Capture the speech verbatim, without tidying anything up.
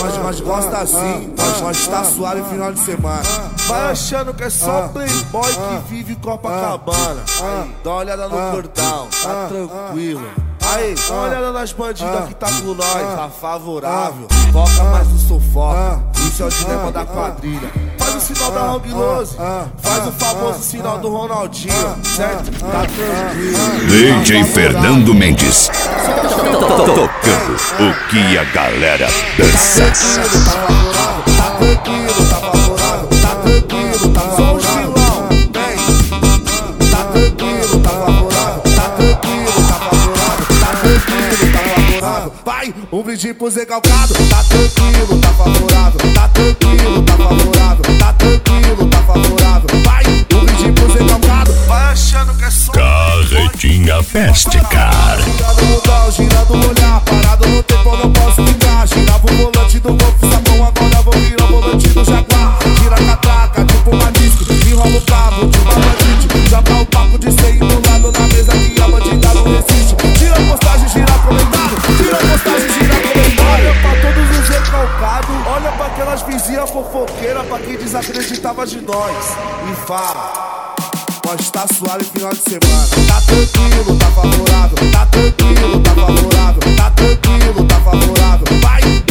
mas, mas gosta assim, mas, mas tá suave final de semana. Vai achando que é só playboy que vive Copacabana. Dá uma olhada no cordão, tá tranquilo. Aí, dá uma olhada nas bandidas que tá com nós, tá favorável. Foca mais no sufoco, isso é o dilema da quadrilha. Faz o sinal da Hong Lose, faz o famoso sinal do Ronaldinho, certo? Tá tranquilo. D J Fernando Mendes, tocando o que a galera dança. Tá tranquilo, tá favorável, tá tranquilo, tá favorável. Tá tranquilo, tá favorável, tá tranquilo, tá favorável, tá tranquilo, tá favorável. Vai, um brinde pro Zé Calcado, tá tranquilo, tá favorável, tá tranquilo, tá favorável, tá tranquilo, tá favorável. Vai, um brinde pro Zé Calcado, vai achando que é só Carretinha Fest Car. girando no dal, girando o olhar, parado no tempo não posso ficar. Girava o volante do Golf Sapão, agora vou virar o volante do Jaguar. Gira a catraca, tipo uma disco, enrola o cabo de uma bandite. Joga o papo de cem do lado na mesa que a bandida não resiste. Tira a postagem, gira comentário, tira a postagem, gira comentário. Olha pra todos os recalcados, olha pra aquelas vizinhas fofoqueiras, pra quem desacreditava de nós. E fala, nós tá suave final de semana. Tá tranquilo, tá favorável, tá tranquilo, tá favorável, tá tranquilo, tá favorável. Vai!